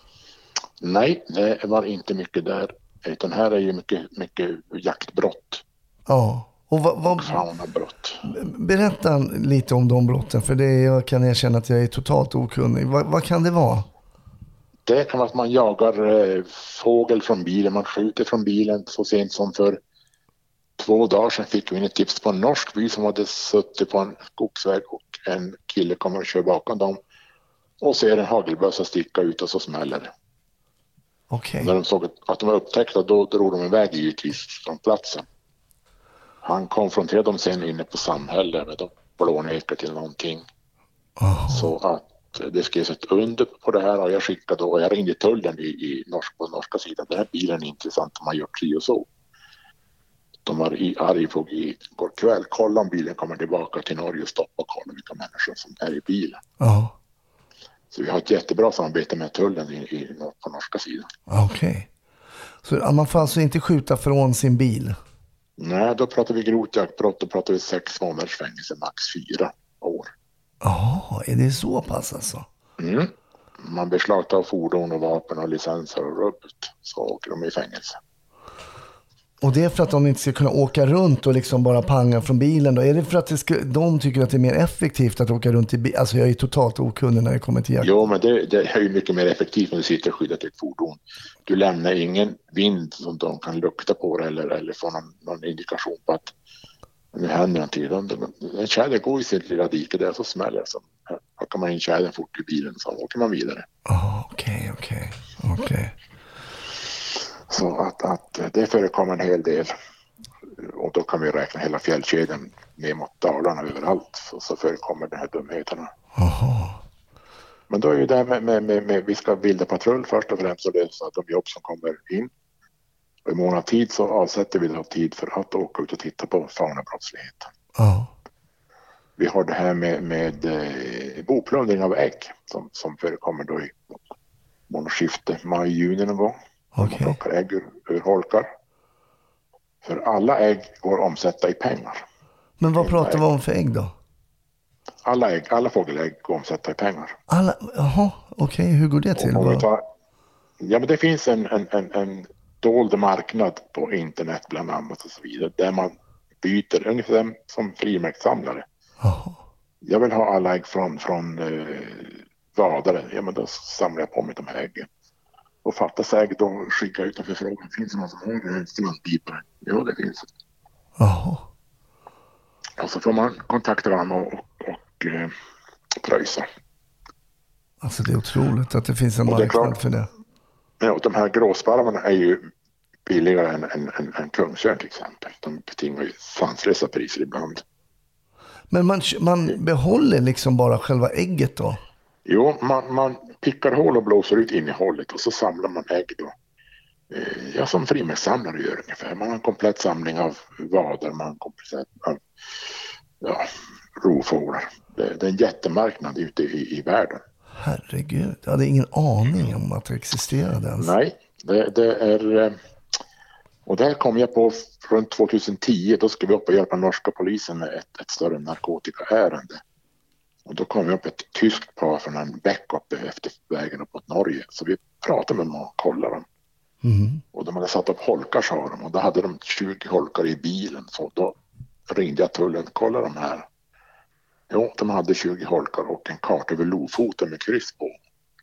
Nej, det var inte mycket där. Utan här är ju mycket, mycket jaktbrott. Ja. Och, vad, vad, och faunabrott. Berätta lite om de brotten, för det jag kan erkänna att jag är totalt okunnig. Vad, vad kan det vara? Det kan vara att man jagar eh, fågel från bilen, man skjuter från bilen. Så sent som för två dagar sedan fick vi in ett tips på en norsk by som hade suttit på en skogsväg och en kille kommer och kör bakom dem och ser en hagelbössa sticka ut och så smäller det. Okay. När de såg att de var upptäckta, då drog de iväg givetvis från platsen. Han konfronterade dem sen inne på samhället med de blånekar till någonting. Oh. Så att det skrevs ett under på det här och jag skickade och jag ringde tullen i, i norsk, på norska sidan. Den här bilen är intressant, de har gjort si och så. De var i Arjeplog igår kväll. Kolla om bilen kommer tillbaka till Norge och stoppa och kolla vilka människor som är i bilen. Ja. Så vi har ett jättebra samarbete med tullen i, i, på norska sidan. Okej. Okay. Så man får alltså inte skjuta från sin bil? Nej, då pratar vi grovt jaktbrott. Då pratar vi sex månaders fängelse, max fyra år. Ja, är det så pass alltså? Mm. Man beslagtar fordon och vapen och licenser och rubbet. Så åker de i fängelse. Och det är för att de inte ska kunna åka runt och liksom bara panga från bilen då? Är det för att det ska, de tycker att det är mer effektivt att åka runt i bilen? Alltså jag är totalt okunnig när det kommer till jakt. Jo, men det, det är ju mycket mer effektivt när du sitter skyddat i ett fordon. Du lämnar ingen vind som de kan lukta på eller, eller få någon, någon indikation på att nu händer någonting. En tjäder går i sitt lilla dike där så smäller det. Så packar man in tjädern fort i bilen så åker man vidare. Okej, okej, okej. Så att, att det förekommer en hel del. Och då kan vi räkna hela fjällkedjan ner mot Dalarna överallt. Så, så förekommer de här dumheterna. Aha. Men då är ju det här med, med, med, med vi ska bilda patrull först och främst och lösa de jobb som kommer in. Och i månad tid så avsätter vi då tid för att åka ut och titta på faunabrottsligheten. Ja. Vi har det här med, med eh, boplundring av ägg som, som förekommer då i månadsskifte maj-juni någon gång. Okej. Man plockar ägg ur, ur holkar. För alla ägg går att omsätta i pengar. Men vad pratar vi om för ägg då? Alla ägg, alla fågelägg går att omsätta i pengar. Alla, jaha, okej, hur går det till? Och, och tar, ja, men det finns en, en, en, en dold marknad på internet bland annat och så vidare. Där man byter ungefär som frimärkssamlare. Jaha. Jag vill ha alla ägg från, från eh, vadare. Ja, men då samlar jag på mig de här äggen. Och fattas ägg då skickar jag ut en förfrågan. Finns det någon som har en instrumentpipare? Jo, det finns det. Jaha. Och så får man kontakta varandra och, och, och eh, pröjsa. Alltså det är otroligt att det finns en Och det är marknad klart. för det. Ja, de här gråsparvarna är ju billigare än, än, än, än kungsörn till exempel. De betingar ju sanslösa priser ibland. Men man, man behåller liksom bara själva ägget då? Jo, man, man pickar hål och blåser ut innehållet och så samlar man ägg då. Eh, ja, som frimärkssamlare gör ungefär. Man har en komplett samling av vadar, man har en komplett av ja, rovfåglar. Det, det är en jättemarknad ute i, i världen. Herregud, jag hade ingen aning om att det existerade ens. Nej, det, det är... Och där kom jag på runt tjugohundratio, då skulle vi upp och hjälpa norska polisen med ett, ett större narkotikaärende. Och då kom jag upp ett tyskt par från en bäck uppe efter vägen upp mot Norge. Så vi pratade med dem och kollade dem. Mm. Och de hade satt upp holkar, sa de. Och då hade de tjugo holkar i bilen. Så då ringde jag tullen, kolla de här. Jo, de hade tjugo holkar och en karta över Lofoten med kryss på.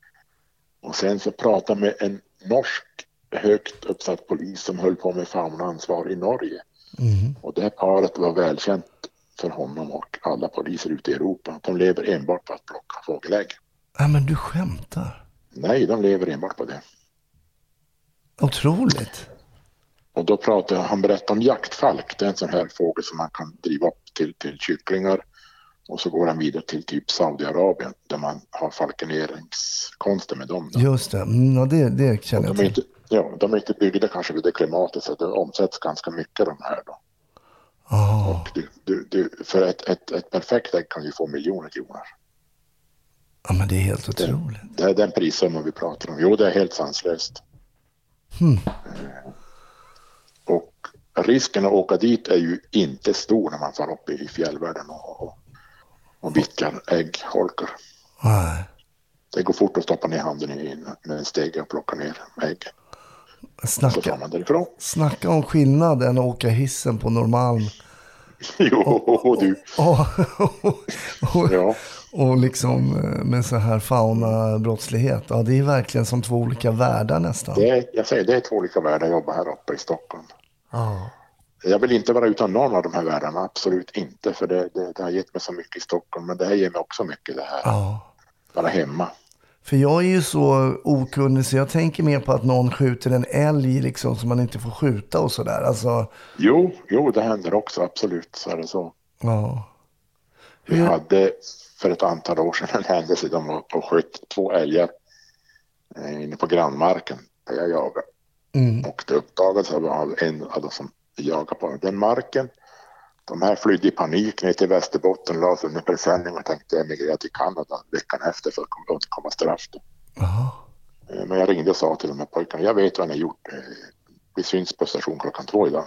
Och sen så pratade med en norsk högt uppsatt polis som höll på med faunansvar i Norge. Mm. Och det här paret var välkänt för honom och alla poliser ute i Europa. De lever enbart på att plocka fågelägg. Ja, men du skämtar. Nej, de lever enbart på det. Otroligt. Och då pratade han berättade om jaktfalk. Det är en sån här fågel som man kan driva upp till, till kycklingar. Och så går han vidare till typ Saudiarabien där man har falkeneringskonster med dem. Då. Just det, mm, ja, det, det känner jag de är till. inte, ja, de är inte byggda kanske vid det klimatet så det omsätts ganska mycket de här då. Oh. Och du, du, du, för ett, ett, ett perfekt ägg kan ju få miljoner kronor. Ja, men det är helt otroligt. Det, det är den prissumman vi pratar om. Jo, det är helt sanslöst. Hmm. Och risken att åka dit är ju inte stor när man far upp i fjällvärlden och, och, och vittjar äggholkar. Nej. Det går fort att stoppa ner handen i med en stege och plocka ner ägg. Så får Snacka, man därifrån. snacka om skillnaden att åka hissen på Norrmalm. Jo, och du. Och, och, och, Ja. och liksom med så här faunabrottslighet. Ja, det är verkligen som två olika världar nästan. Det är, jag säger, det är två olika världar att jobba här uppe i Stockholm. Ja. Jag vill inte vara utan någon av de här världarna, absolut inte. För det, det, det har gett mig så mycket i Stockholm, men det här ger mig också mycket det här. Ja. Vara hemma. För jag är ju så okunnig så jag tänker mer på att någon skjuter en älg liksom som man inte får skjuta och sådär. Alltså... Jo, jo, det händer också, absolut, så är det så. Ja. Vi Hur... hade för ett antal år sedan en händelse. De var och sköt två älgar eh, inne på grannmarken där jag jagade. Mm. Och det uppdagades av en av de som jagade på den marken. De här flydde i panik ner till Västerbotten, la sig under presenning och tänkte emigrera till Kanada veckan efter för att komma, komma straff. Aha. Men jag ringde och sa till de här pojkarna, jag vet vad ni har gjort. Vi syns på station klockan två idag.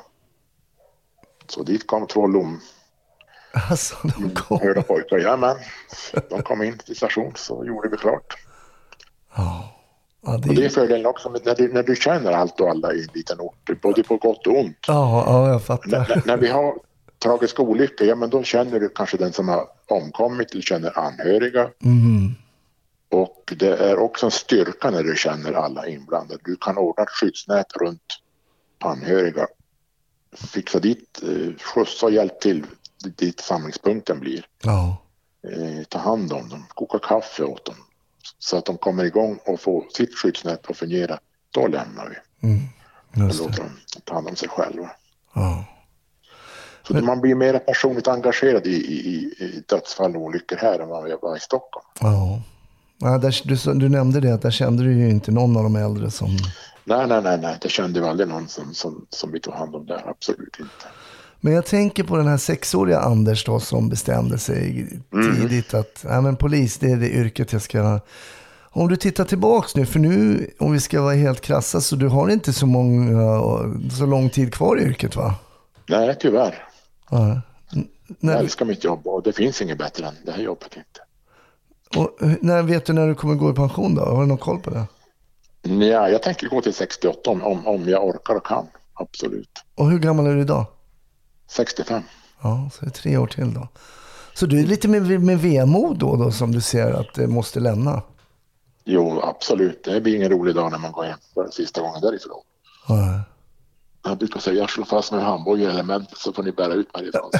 Så dit kom två lom. Alltså, de kom. Hörda pojkar, ja men. De kom in till station så gjorde vi klart. Ja. Ja, det... Och det är fördelen också när du, när du känner allt och alla i en liten ort, både på gott och ont. Ja, ja jag fattar. När, när vi har tragiska olyckor, ja men då känner du kanske den som har omkommit eller känner anhöriga. Mm. Och det är också en styrka när du känner alla inblandade. Du kan ordna ett skyddsnät runt anhöriga. Fixa dit, eh, skjutsa och hjälp till dit samlingspunkten blir. Ja. Eh, ta hand om dem, koka kaffe åt dem. Så att de kommer igång och får sitt skyddsnät att fungera. Då lämnar vi. Mm. Och Just låter det. dem ta hand om sig själva. Ja. Så man blir mer personligt engagerad i, i, i dödsfall och olyckor här än vad jag var i Stockholm. Ja. Ja, där, du, du nämnde det att där kände du ju inte någon av de äldre som... Nej, nej, nej, nej. Det kände vi aldrig någon som, som, som vi tog hand om där. Absolut inte. Men jag tänker på den här sexåriga Anders då som bestämde sig tidigt att nej, men polis, det är det yrket jag ska göra. Om du tittar tillbaks nu, för nu om vi ska vara helt krassa så du har inte så många så lång tid kvar i yrket va? Nej, tyvärr. Ja. N- Jag när, älskar mitt jobb och det finns inget bättre än det här jobbet inte. och, när vet du när du kommer gå i pension då? Har du någon koll på det? Ja, jag tänker gå till sextioåtta om, om, om jag orkar och kan. Absolut. Och hur gammal är du idag? sextiofem. Ja, så är det tre år till då. Så du är lite med, med vemod då, då som du ser att det måste lämna? Jo, absolut. Det blir ingen rolig dag när man går hem för sista gången därifrån. Ja. Jag brukar säga, jag slår fast med hamburgerelementet så får ni bära ut mig ifrån.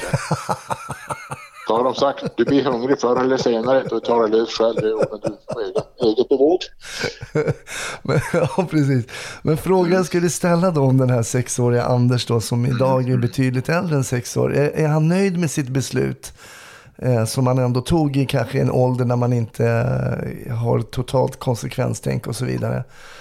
Så har de sagt, du blir hungrig förr eller senare, då tar du lös själv det och du får eget, eget bevåg. Men, ja, precis. Men frågan skulle ställa då om den här sexåriga Anders då, som idag är betydligt äldre än sex år. Är, är han nöjd med sitt beslut eh, som han ändå tog i kanske en ålder när man inte eh, har totalt konsekvenstänk och så vidare?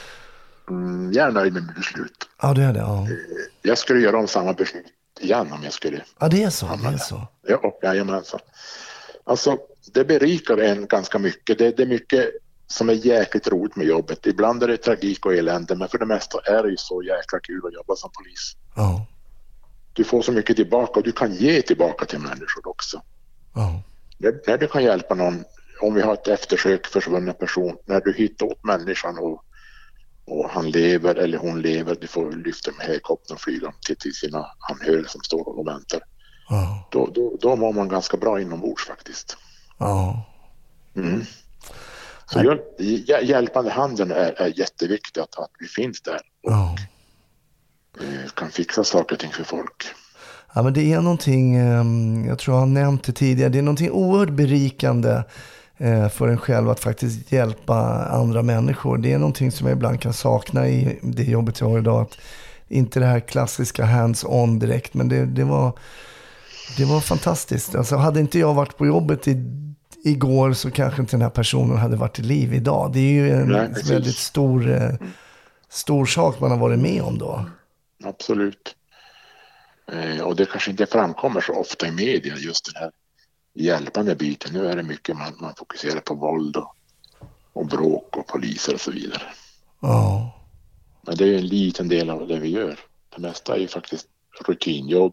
Mm, jag är nöjd med mitt beslut. Ja, det är det. Ja, Jag skulle göra om samma beslut igen om jag skulle. ja det är så. Det är så. Ja, jajamensan. Alltså, det berikar en ganska mycket. Det, det är mycket som är jäkligt roligt med jobbet. Ibland är det tragik och elände, men för det mesta är det ju så jäkla kul att jobba som polis. Ja, Du får så mycket tillbaka och du kan ge tillbaka till människor också. ja, När, när du kan hjälpa någon, om vi har ett eftersök försvunnen person, när du hittar åt människan och, och han lever eller hon lever, du får lyfta med helikoptern och flyga till, till sina anhöriga som står och väntar. ja, Då, då, då mår man ganska bra inombords faktiskt. ja. Mm. Så hjälp, hj- hjälpande handen är, är jätteviktigt att, att vi finns där och Ja. eh, kan fixa saker och ting för folk. Ja, men det är någonting, eh, jag tror jag har nämnt det tidigare, det är någonting oerhört berikande eh, för en själv att faktiskt hjälpa andra människor. Det är någonting som jag ibland kan sakna i det jobbet jag har idag. Att inte det här klassiska hands-on direkt, men det, det, var, det var fantastiskt. Alltså, hade inte jag varit på jobbet i, igår så kanske inte den här personen hade varit i liv idag. Det är ju en Nej, precis. väldigt stor, eh, stor sak man har varit med om då. Absolut. Eh, och det kanske inte framkommer så ofta i media, just den här hjälpande biten. Nu är det mycket man, man fokuserar på våld och, och bråk och poliser och så vidare. Ja. Men det är en liten del av det vi gör. Det mesta är ju faktiskt rutinjobb,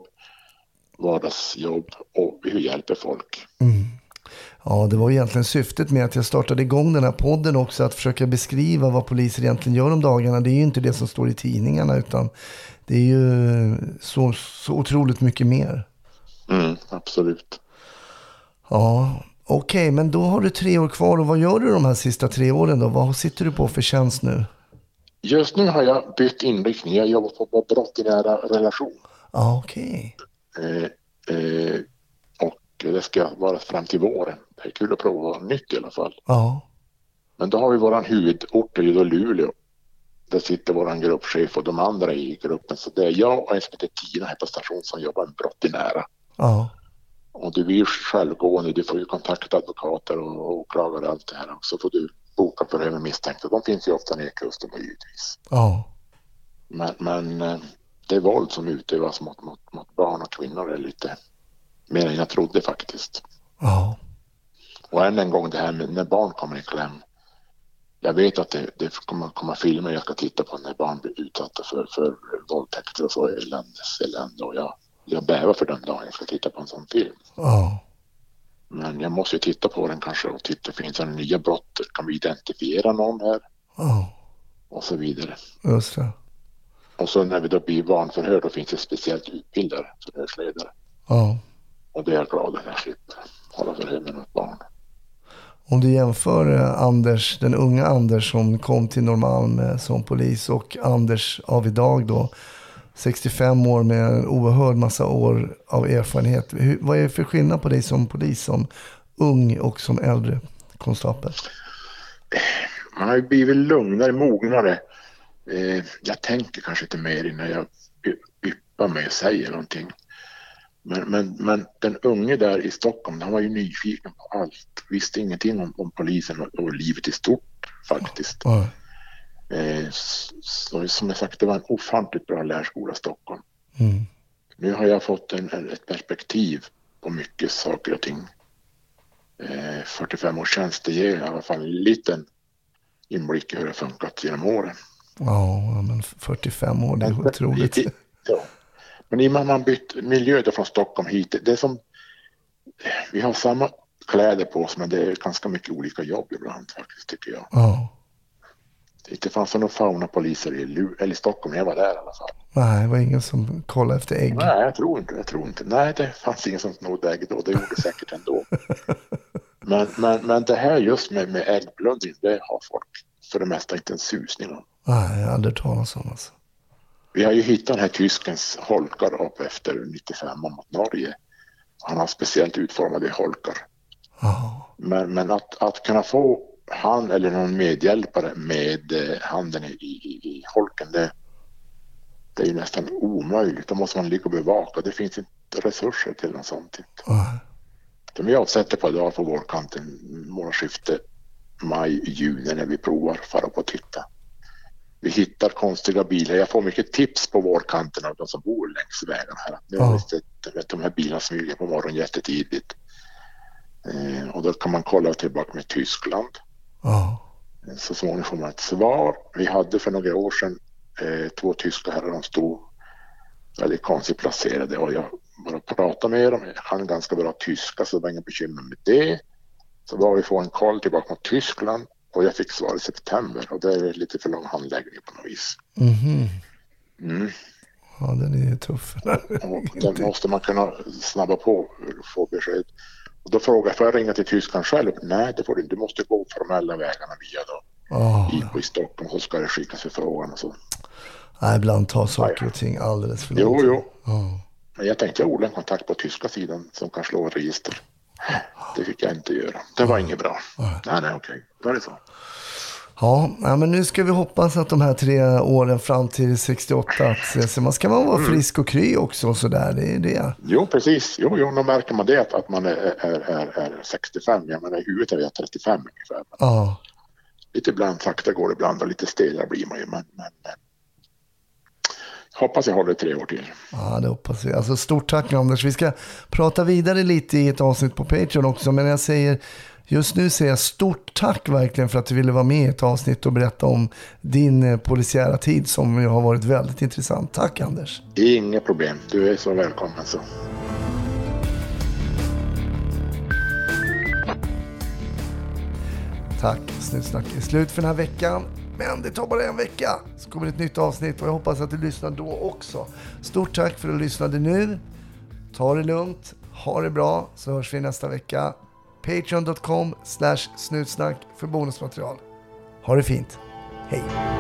vardagsjobb och hur hjälper folk. Mm. Ja, det var egentligen syftet med att jag startade igång den här podden också, att försöka beskriva vad poliser egentligen gör om dagarna. Det är ju inte det som står i tidningarna, utan det är ju så, så otroligt mycket mer. Mm, absolut. Ja, okej, okay, men då har du tre år kvar, och vad gör du de här sista tre åren då? Vad sitter du på för tjänst nu? Just nu har jag bytt inriktning. Jag jobbar på brott i nära relation. Ja, okej. Okay. Eh, eh, och det ska vara fram till våren. Det är kul att prova nytt i alla fall. Ja. Men då har vi våran huvudort i Luleå. Där sitter våran gruppchef och de andra i gruppen. Så det är jag och en som heter Tina här på station som jobbar med brott i nära. Ja. Och du blir självgående, du får ju kontakta advokater och åklagare och allt det här. Och så får du boka förhör med misstänkta. De finns ju ofta nere i kusten givetvis. Ja. Men, men det våld som utövas mot, mot, mot barn och kvinnor är lite mer än jag trodde faktiskt. Ja. Och än en gång det här med när barn kommer i kläm. Jag vet att det, det kommer komma filmer jag ska titta på när barn blir utsatta för, för våldtäkter och så eländes elände. Och jag, jag bävar för den dagen jag ska titta på en sån film. Ja. Men jag måste ju titta på den kanske och titta, finns det nya brott? Kan vi identifiera någon här? Ja. Och så vidare. Just det. Och så när vi då blir barnförhör då finns det speciellt utbildare förhörsledare. Ja. Och det är jag glad att jag slipper hålla förhör med något barn. Om du jämför eh, Anders, den unga Anders som kom till Norrmalm eh, som polis och Anders av idag då, sextiofem år med en oerhörd massa år av erfarenhet. Hur, vad är det för skillnad på dig som polis, som ung och som äldre konstapel? Man har ju blivit lugnare, mognare. Eh, jag tänker kanske inte mer innan jag yppar mig och säger någonting. Men, men, men den unge där i Stockholm, han var ju nyfiken på allt. Visste ingenting om, om polisen och, och livet i stort faktiskt. Ja. Eh, så, som jag sagt, det var en ofantligt bra lärskola i Stockholm. Mm. Nu har jag fått en, en, ett perspektiv på mycket saker och ting. Eh, fyrtiofem års tjänst, det ger i alla fall en liten inblick i hur det har funkat genom åren. Ja, men fyrtiofem år, det är otroligt. I, ja. Men i och med att man bytt miljö från Stockholm hit, det är som, vi har samma kläder på oss men det är ganska mycket olika jobb ibland faktiskt tycker jag. Ja. Det fanns några faunapoliser i, eller i Stockholm när jag var där i alla fall. Nej, det var ingen som kollade efter ägg. Nej, jag tror inte, jag tror inte. Nej, det fanns ingen som snodde ägg då, det gjorde det säkert ändå. men, men, men det här just med, med äggplundring, det har folk för det mesta inte en susning om. Nej, jag har aldrig talat om alltså. Vi har ju hittat den här tyskens holkar upp efter nittiofem mot Norge. Han har speciellt utformade holkar. Ja. Men, men att, att kunna få han eller någon medhjälpare med eh, handen i, i, i holken, det, det är ju nästan omöjligt. Då måste man ligga och bevaka. Det finns inte resurser till något sånt. Ja. De vi avsätter på idag på vårkanten, månadsskifte maj-juni när vi provar för att titta. Vi hittar konstiga bilar. Jag får mycket tips på vårkanten av de som bor längs vägarna här. Nu har vi sett de här bilarna som smyger på morgonen jättetidigt. Eh, och då kan man kolla tillbaka med Tyskland. Ja. Så småningom får man ett svar. Vi hade för några år sedan eh, två tyskar här och de stod väldigt konstigt placerade. Och jag bara pratade med dem. Jag kan ganska bra tyska så det var inga bekymmer med det. Så då vi får en koll tillbaka mot Tyskland. Och jag fick svar i september och det är lite för lång handläggning på något vis. Mhm. Mm. Ja, den är ju tuff. Och den måste man kunna snabba på och få besked. Och då frågar jag, får jag ringa till Tyskland själv? Nej, det får du inte. Du måste gå formella vägarna via då. Oh. I, i Stockholm så ska det skickas för frågan och så. Nej, ibland tar saker och ting alldeles för Jo, långt. jo. Oh. Men jag tänkte jag odla en kontakt på tyska sidan som kan slå ett register. Det fick jag inte göra. Det var inget bra. Nej, nej, okej. Då är det så. Ja, men nu ska vi hoppas att de här tre åren fram till sextioåtta, att så man ska man vara frisk och kry också och sådär, det är det. Jo, precis. Jo, jo, då märker man det att, att man är, är, är, är sextiofem. Jag menar, i huvudet är jag trettiofem ungefär. Ja. Lite ibland sakta går det ibland och lite stelare blir man ju. Men, men, men. Hoppas jag håller tre år till. Ja, det hoppas vi. Alltså, stort tack Anders. Vi ska prata vidare lite i ett avsnitt på Patreon också, men jag säger... Just nu säger jag stort tack verkligen för att du ville vara med i ett avsnitt och berätta om din polisiära tid som ju har varit väldigt intressant. Tack Anders. Inga problem. Du är så välkommen så. Tack. Snutsnack är slut för den här veckan. Men det tar bara en vecka. Så kommer ett nytt avsnitt och jag hoppas att du lyssnar då också. Stort tack för att du lyssnade nu. Ta det lugnt. Ha det bra. Så hörs vi nästa vecka. patreon dot com slash snutsnack för bonusmaterial. Ha det fint. Hej!